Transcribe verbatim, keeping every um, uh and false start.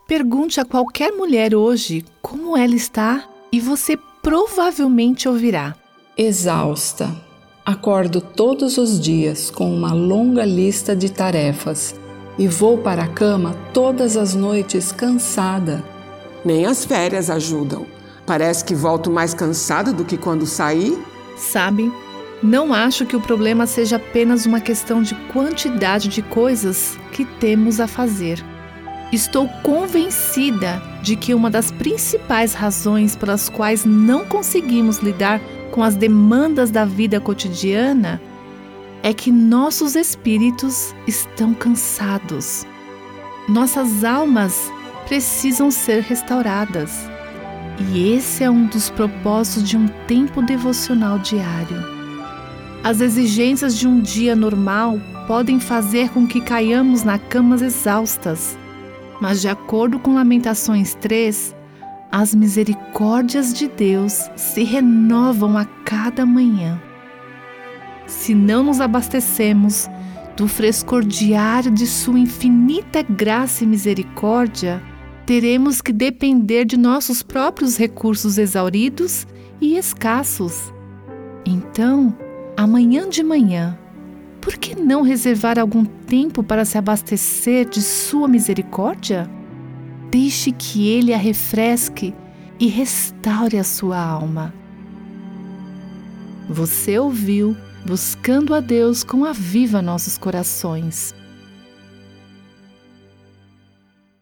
Pergunte a qualquer mulher hoje como ela está e você provavelmente ouvirá: exausta. Acordo todos os dias com uma longa lista de tarefas e vou para a cama todas as noites cansada. Nem as férias ajudam. Parece que volto mais cansada do que quando saí. Sabe, não acho que o problema seja apenas uma questão de quantidade de coisas que temos a fazer. Estou convencida de que uma das principais razões pelas quais não conseguimos lidar com as demandas da vida cotidiana é que nossos espíritos estão cansados. Nossas almas precisam ser restauradas. E esse é um dos propósitos de um tempo devocional diário. As exigências de um dia normal podem fazer com que caiamos na cama exaustas, mas de acordo com Lamentações três, as misericórdias de Deus se renovam a cada manhã. Se não nos abastecemos do frescor diário de sua infinita graça e misericórdia, teremos que depender de nossos próprios recursos exauridos e escassos. Então, amanhã de manhã, por que não reservar algum tempo para se abastecer de sua misericórdia? Deixe que Ele a refresque e restaure a sua alma. Você ouviu Buscando a Deus com Aviva Nossos Corações.